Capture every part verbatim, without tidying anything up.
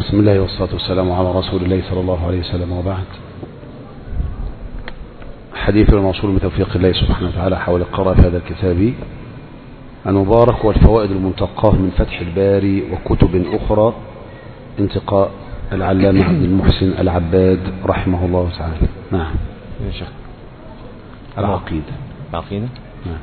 بسم الله والصلاة والسلام على رسول الله صلى الله عليه وسلم، وبعد. حديث الموصول بتوفيق الله سبحانه وتعالى حول القراءة في هذا الكتاب المبارك والفوائد المنتقاه من فتح الباري وكتب أخرى، انتقاء العلامة عبد المحسن العباد رحمه الله تعالى. نعم. يا شيخ. العقيدة. العقيدة. نعم.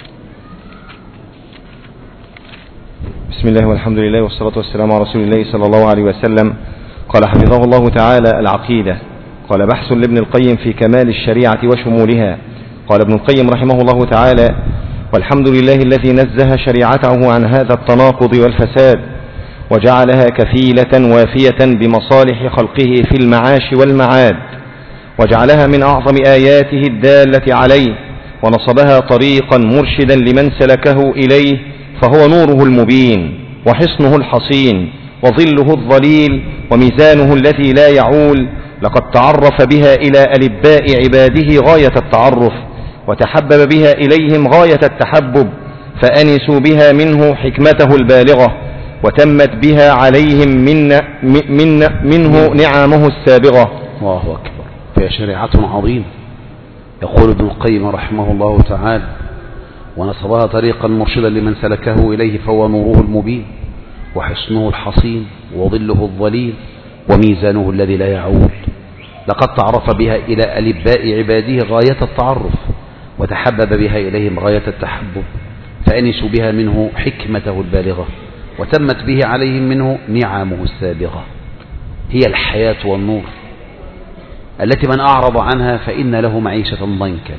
بسم الله والحمد لله والصلاة والسلام على رسول الله صلى الله عليه وسلم. قال حفظه الله تعالى: العقيدة. قال: بحث لابن القيم في كمال الشريعة وشمولها. قال ابن القيم رحمه الله تعالى: والحمد لله الذي نزه شريعته عن هذا التناقض والفساد، وجعلها كفيلة وافية بمصالح خلقه في المعاش والمعاد، وجعلها من أعظم آياته الدالة عليه، ونصبها طريقا مرشدا لمن سلكه إليه، فهو نوره المبين وحصنه الحصين وظله الظليل وميزانه الذي لا يعول. لقد تعرف بها إلى ألباء عباده غاية التعرف، وتحبب بها إليهم غاية التحبب، فأنسوا بها منه حكمته البالغة، وتمت بها عليهم من من منه نعمه السابغة. الله أكبر. فهي شريعة عظيمة. يقول ابن القيم رحمه الله تعالى: ونصبها طريقا مرشدا لمن سلكه إليه، فهو نوره المبين وحصنه الحصين وظله الظليل وميزانه الذي لا يعول. لقد تعرف بها إلى ألباء عباده غاية التعرف، وتحبب بها إليهم غاية التحبب، فأنسوا بها منه حكمته البالغة، وتمت به عليهم منه نعمه السابغة. هي الحياة والنور التي من أعرض عنها فإن له معيشة ضنكا.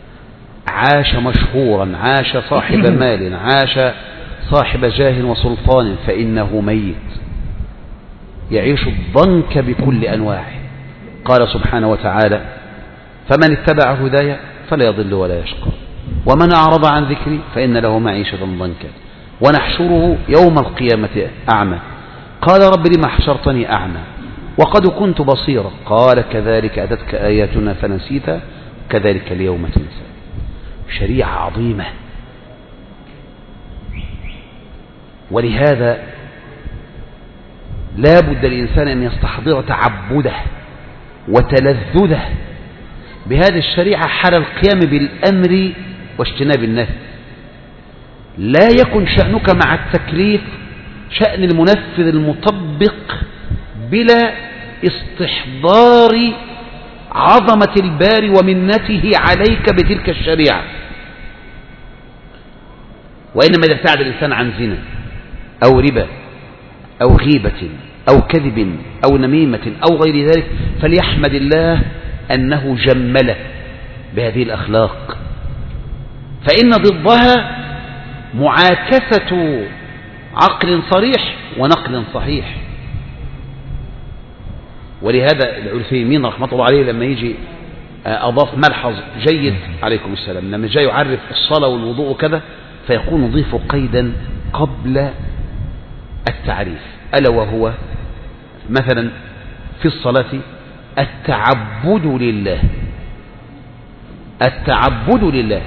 عاش مشهورا، عاش صاحب مال، عاش صاحب جاه وسلطان، فإنه ميت يعيش الضنك بكل أنواعه. قال سبحانه وتعالى: فمن اتبع هدايا فلا يضل ولا يشقى، ومن أعرض عن ذكري فإن له معيشة ضنكا، ونحشره يوم القيامة أعمى. قال: رب لما حشرتني أعمى وقد كنت بصيرا. قال: كذلك أتتك آياتنا فنسيتها كذلك اليوم تنسى. شريعة عظيمة. ولهذا لا بد الإنسان أن يستحضر تعبده وتلذذه بهذه الشريعة حال القيام بالأمر واجتناب النهي. لا يكن شأنك مع التكليف شأن المنفذ المطبق بلا استحضار عظمة الباري ومنته عليك بتلك الشريعة. وإنما إذا ابتعد الإنسان عن زنا أو ربا أو غيبة أو كذب أو نميمة أو غير ذلك فليحمد الله أنه جمله بهذه الأخلاق، فإن ضدها معاكسة عقل صريح ونقل صحيح. ولهذا العثيمين رحمة الله عليه لما يجي أضاف ملحظ جيد عليكم السلام، لما جاء يعرف الصلاة والوضوء كذا فيكون نضيف قيدا قبل التعريف، ألا وهو مثلا في الصلاة التعبد لله، التعبد لله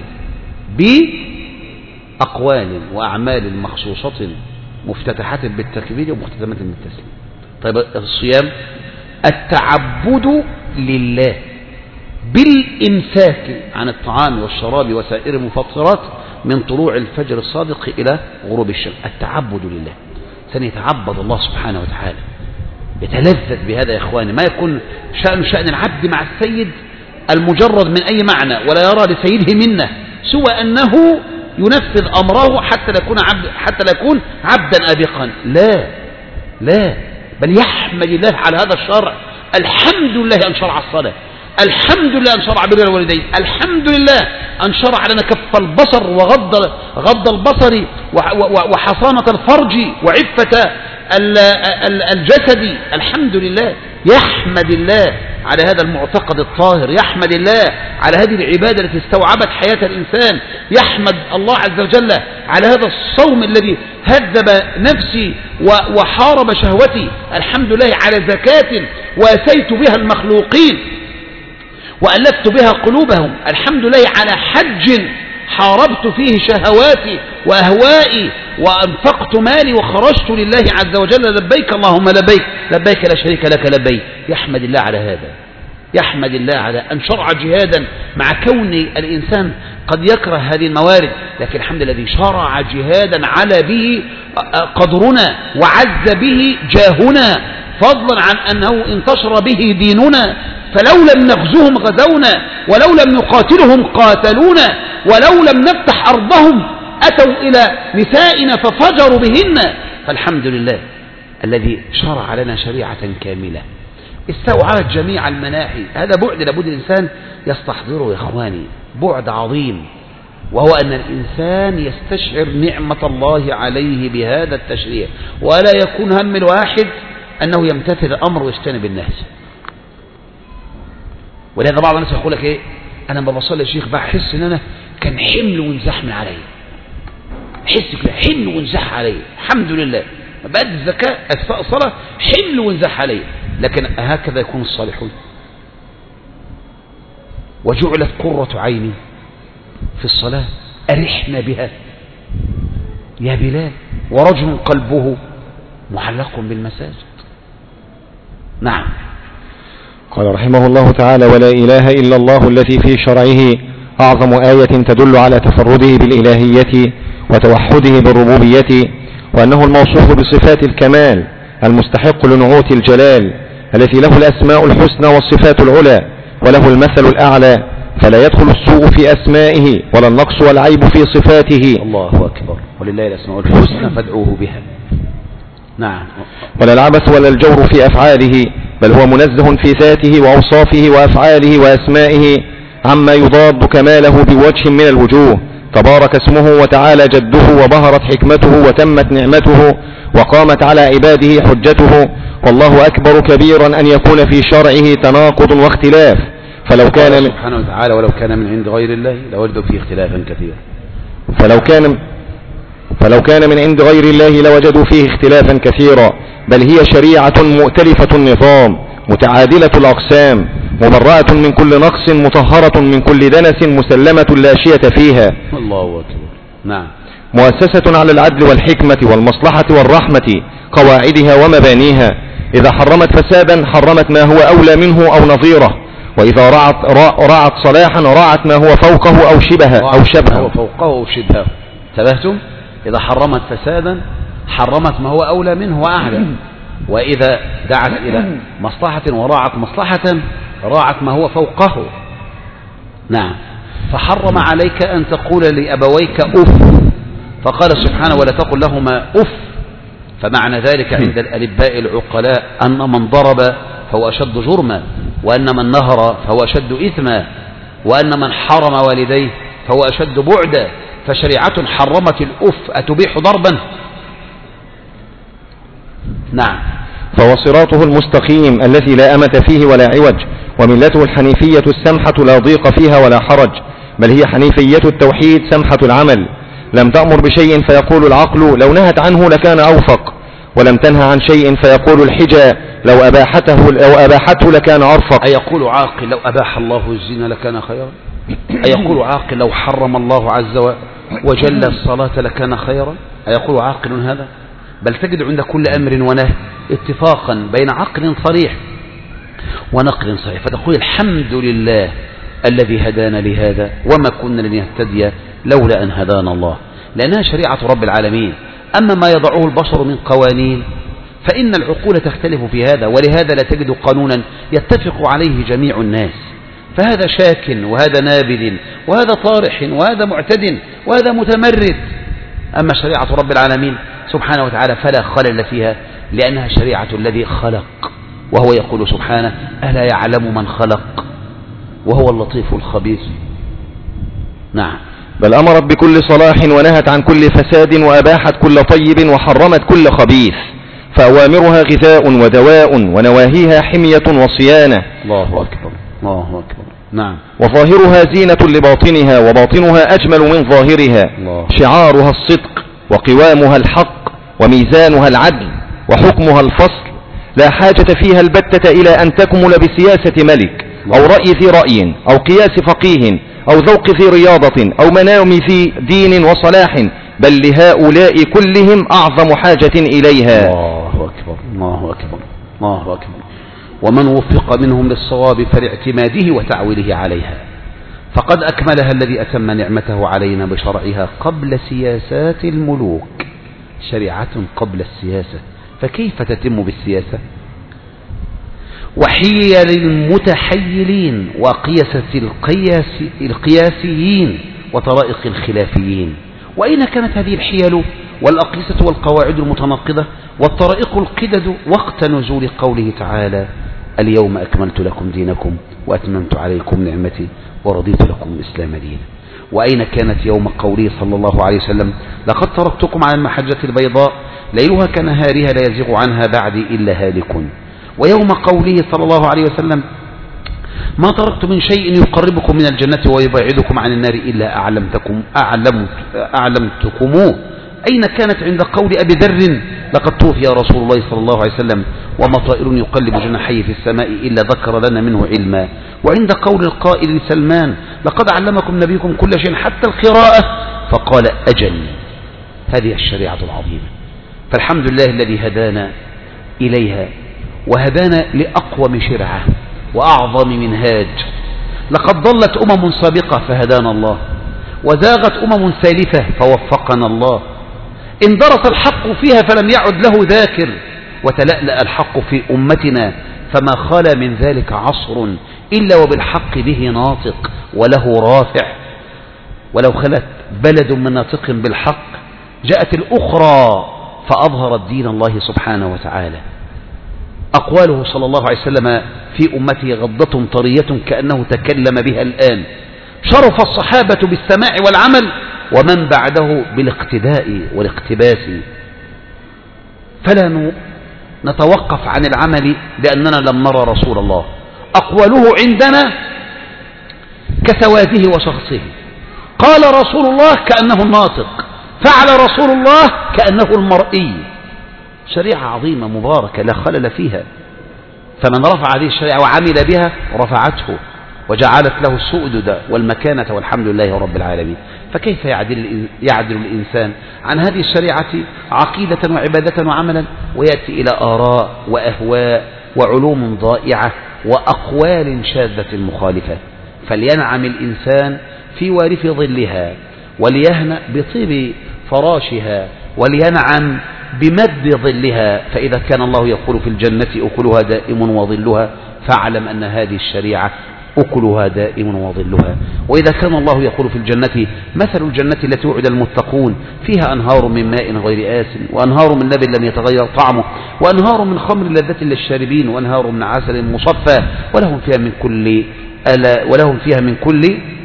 بأقوال وأعمال مخصوصة مفتتحة بالتكبير ومختتمة بالتسليم. طيب الصيام التعبد لله بالإمساك عن الطعام والشراب وسائر المفطرات من طلوع الفجر الصادق إلى غروب الشمس. التعبد لله، سنتعبد الله سبحانه وتعالى، يتلذذ بهذا يا إخواني. ما يكون شأن شأن العبد مع السيد المجرد من أي معنى، ولا يرى لسيده منه سوى أنه ينفذ أمره حتى لا يكون عبد حتى لا يكون عبدا آبقا. لا لا بل يحمد الله على هذا الشرع. الحمد لله أن شرع الصلاة، الحمد لله أن شرع بر الوالدين، الحمد لله أن شرع لنا كف البصر وغض غض البصر وحصانة الفرج وعفة الجسد. الحمد لله. يحمد الله على هذا المعتقد الطاهر، يحمد الله على هذه العبادة التي استوعبت حياة الإنسان، يحمد الله عز وجل على هذا الصوم الذي هذب نفسي وحارب شهوتي، الحمد لله على زكاة واسيت بها المخلوقين وألفت بها قلوبهم، الحمد لله على حج حاربت فيه شهواتي وأهوائي وأنفقت مالي وخرجت لله عز وجل لبيك اللهم لبيك لبيك لا شريك لك لبيك، يحمد الله على هذا، يحمد الله على أن شرع جهادا مع كون الإنسان قد يكره هذه الموارد، لكن الحمد الذي شرع جهادا على به قدرنا وعز به جاهنا، فضلا عن أنه انتشر به ديننا، فلو لم نغزوهم غزونا، ولو لم نقاتلهم قاتلونا، ولو لم نفتح أرضهم أتوا إلى نسائنا ففجروا بهن، فالحمد لله الذي شرع لنا شريعة كاملة استوعبت جميع المناحي. هذا بعد لابد الإنسان يستحضره يا إخواني، بعد عظيم، وهو أن الإنسان يستشعر نعمة الله عليه بهذا التشريع، ولا يكون هم الواحد أنه يمتثل الأمر ويجتنب النهي. ولهذا بعض الناس يقول لك إيه، أنا لما بصلي يا شيخ بحس إن أنا كان حمل وانزاح من علي، حس كده حمل وانزاح علي، الحمد لله بعد الزكاة الصلاة حمل وانزاح علي، لكن هكذا يكون الصالحون. وجعلت قرة عيني في الصلاة أرحنا بها يا بلال، ورجل قلبه معلق بالمساجد. نعم. قال رحمه الله تعالى: ولا إله إلا الله الذي في شرعه أعظم آية تدل على تفرده بالإلهية وتوحده بالربوبية، وأنه الموصوف بصفات الكمال المستحق لنعوت الجلال، التي له الأسماء الحسنى والصفات العلى وله المثل الأعلى، فلا يدخل السوء في أسمائه ولا النقص والعيب في صفاته. الله أكبر. ولله الأسماء الحسنى فادعوه بها. نعم. ولا العبث ولا الجور في أفعاله، بل هو منزه في ذاته وأوصافه وأفعاله وأسمائه عما يضاد كماله بوجه من الوجوه. تبارك اسمه وتعالى جده، وظهرت حكمته وتمت نعمته، وقامت على عباده حجته. والله أكبر كبيرا أن يكون في شرعه تناقض واختلاف، فلو كان من سبحانه وتعالى ولو كان من عند غير الله لوجدوا فيه اختلافا كثيرا. فلو كان فلو كان من عند غير الله لوجدوا فيه اختلافا كثيرا، بل هي شريعة مؤتلفة النظام متعادلة الأقسام، مبرأة من كل نقص، مطهرة من كل دنس، مسلمة لا شية فيها. الله أكبر. نعم. مؤسسة على العدل والحكمة والمصلحة والرحمة قواعدها ومبانيها. إذا حرمت فسادا حرمت ما هو أولى منه أو نظيره، وإذا رعت, رعت صلاحا رعت ما هو فوقه أو شبهه أو شبهه فوقه أو شبهه. انتبهتم؟ إذا حرمت فسادا حرمت ما هو أولى منه وأعلى، وإذا دعت إلى مصلحة وراعت مصلحة راعت ما هو فوقه. نعم. فحرم عليك أن تقول لأبويك أف، فقال سبحانه ولا تقل لهما أف، فمعنى ذلك عند الألباء العقلاء أن من ضرب فهو أشد جرما، وأن من نهر فهو أشد إثما، وأن من حرم والديه فهو أشد بعدا. فشريعة حرمت الأف أتبيح ضربا؟ نعم. فهو صراطه المستقيم الذي لا أمة فيه ولا عوج، وملته الحنيفية السمحة لا ضيق فيها ولا حرج، بل هي حنيفية التوحيد سمحة العمل. لم تأمر بشيء فيقول العقل لو نهت عنه لكان أوفق، ولم تنهى عن شيء فيقول الحجى لو أباحته, لو أباحته لكان أرفق. أيقول عاقل لو أباح الله الزنا لكان خيرا؟ أيقول عاقل لو حرم الله عز وجل الصلاة لكان خيرا؟ أيقول عاقل هذا؟ بل تجد عند كل أمر ونهي اتفاقا بين عقل صريح ونقل صحيح، فتقول الحمد لله الذي هدانا لهذا وما كنا لنهتدي لولا أن هدانا الله، لأنها شريعة رب العالمين. أما ما يضعه البشر من قوانين فإن العقول تختلف في هذا، ولهذا لا تجد قانونا يتفق عليه جميع الناس، فهذا شاك وهذا نابذ وهذا طارح وهذا معتد وهذا متمرد. أما شريعة رب العالمين سبحانه وتعالى فلا خلل فيها، لأنها شريعة الذي خلق، وهو يقول سبحانه ألا يعلم من خلق وهو اللطيف الخبير. نعم. بل أمرت بكل صلاح ونهت عن كل فساد، وأباحت كل طيب وحرمت كل خبيث، فأوامرها غذاء ودواء، ونواهيها حمية وصيانة. الله أكبر. الله أكبر. نعم. وظاهرها زينة لباطنها، وباطنها أجمل من ظاهرها. الله. شعارها الصدق، وقوامها الحق، وميزانها العدل، وحكمها الفصل، لا حاجة فيها البتة إلى أن تكمل بسياسة ملك أو رأي في رأي أو قياس فقيه أو ذوق في رياضة أو منام في دين وصلاح، بل لهؤلاء كلهم أعظم حاجة إليها. الله أكبر الله أكبر الله أكبر. ومن وفق منهم للصواب فلاعتماده وتعويله عليها، فقد أكملها الذي أتم نعمته علينا بشرعها قبل سياسات الملوك. شريعة قبل السياسة، فكيف تتم بالسياسة؟ وحيل المتحيلين وقياسة القياس القياسيين وطرائق الخلافيين. وأين كانت هذه الحيل والأقيسة والقواعد المتناقضة والطرائق القدد وقت نزول قوله تعالى: اليوم أكملت لكم دينكم وأتممت عليكم نعمتي ورضيت لكم الإسلام دينا؟ وأين كانت يوم قوله صلى الله عليه وسلم: لقد تركتكم على المحجة البيضاء ليلها كنهارها لا يزيغ عنها بعدي إلا هالك؟ ويوم قوله صلى الله عليه وسلم: ما تركت من شيء يقربكم من الجنة ويبعدكم عن النار إلا أعلمتكم أعلمت أعلمتكموه؟ أين كانت عند قول أبي ذر: لقد توفي رسول الله صلى الله عليه وسلم وما طائر يقلب جناحيه في السماء إلا ذكر لنا منه علما؟ وعند قول القائل لسلمان: لقد علمكم نبيكم كل شيء حتى القراءة؟ فقال: أجل. هذه الشريعة العظيمة، فالحمد لله الذي هدانا إليها وهدانا لأقوم شرعة وأعظم منهاج. لقد ضلت أمم سابقة فهدانا الله، وزاغت أمم ثالثة فوفقنا الله. اندرس الحق فيها فلم يعد له ذاكر، وتلألأ الحق في أمتنا فما خلا من ذلك عصر إلا وبالحق به ناطق وله رافع. ولو خلت بلد من ناطق بالحق جاءت الأخرى فأظهرت دين الله سبحانه وتعالى. أقواله صلى الله عليه وسلم في أمته غضة طرية كأنه تكلم بها الآن. شرف الصحابة بالسماع والعمل، ومن بعده بالاقتداء والاقتباس. فلا نتوقف عن العمل لأننا لم نرى رسول الله. أقواله عندنا كسواده وشخصه. قال رسول الله كأنه الناطق، فعل رسول الله كأنه المرئي. شريعة عظيمة مباركة لا خلل فيها، فمن رفع هذه الشريعة وعمل بها رفعته وجعلت له السؤدد والمكانة، والحمد لله رب العالمين. فكيف يعدل, يعدل الإنسان عن هذه الشريعة عقيدة وعبادة وعملا ويأتي إلى آراء وأهواء وعلوم ضائعة وأقوال شاذة مخالفة؟ فلينعم الإنسان في وارف ظلها، وليهنأ بطيب فراشها، ولينعم بمد ظلها. فإذا كان الله يقول في الجنة أكلها دائم وظلها، فاعلم أن هذه الشريعة أكلها دائم وظلها. وإذا كان الله يقول في الجنة مثل الجنة التي وعد المتقون فيها أنهار من ماء غير آس وأنهار من لبن لم يتغير طعمه وأنهار من خمر لذة للشاربين وأنهار من عسل مصفى ولهم فيها من كل ألا ولهم فيها من كل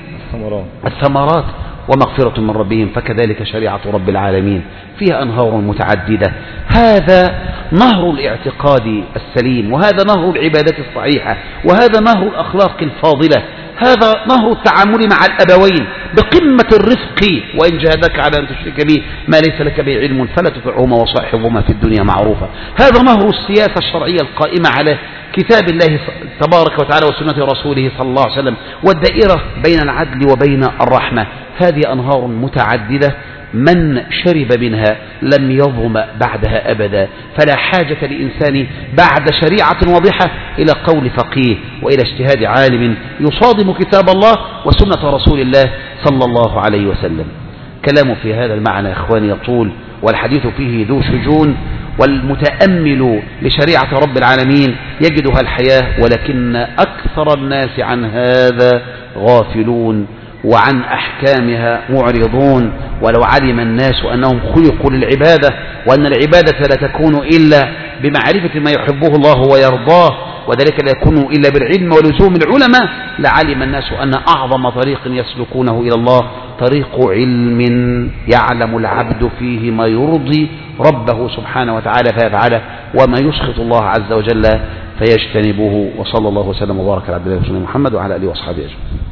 الثمرات ومغفرة من ربهم، فكذلك شريعة رب العالمين فيها أنهار متعددة. هذا نهر الاعتقاد السليم، وهذا نهر العبادة الصحيحة، وهذا نهر الأخلاق الفاضلة، هذا نهر التعامل مع الأبوين بقمة الرفق. وإن جاهدك على أن تشرك به ما ليس لك به علم فلا تطعهما وصاحبهما في الدنيا معروفا. هذا نهر السياسة الشرعية القائمة على كتاب الله تبارك وتعالى وسنة رسوله صلى الله عليه وسلم، والدائرة بين العدل وبين الرحمة. هذه أنهار متعددة، من شرب منها لم يظمأ بعدها أبدا. فلا حاجة لإنسان بعد شريعة واضحة إلى قول فقيه وإلى اجتهاد عالم يصادم كتاب الله وسنة رسول الله صلى الله عليه وسلم. كلام في هذا المعنى إخواني يطول، والحديث فيه ذو شجون، والمتأمل لشريعة رب العالمين يجدها الحياة، ولكن أكثر الناس عن هذا غافلون وعن أحكامها معرضون. ولو علم الناس أنهم خلقوا للعبادة، وأن العبادة لا تكون إلا بمعرفة ما يحبه الله ويرضاه، وذلك لا يكون إلا بالعلم ولزوم العلماء، لعلم الناس أن أعظم طريق يسلكونه إلى الله طريق علم يعلم العبد فيه ما يرضي ربه سبحانه وتعالى فيفعله، وما يسخط الله عز وجل فيجتنبه. وصلى الله وسلم وبارك على عبد الله ورسوله محمد وعلى آله وأصحابه أجمعين.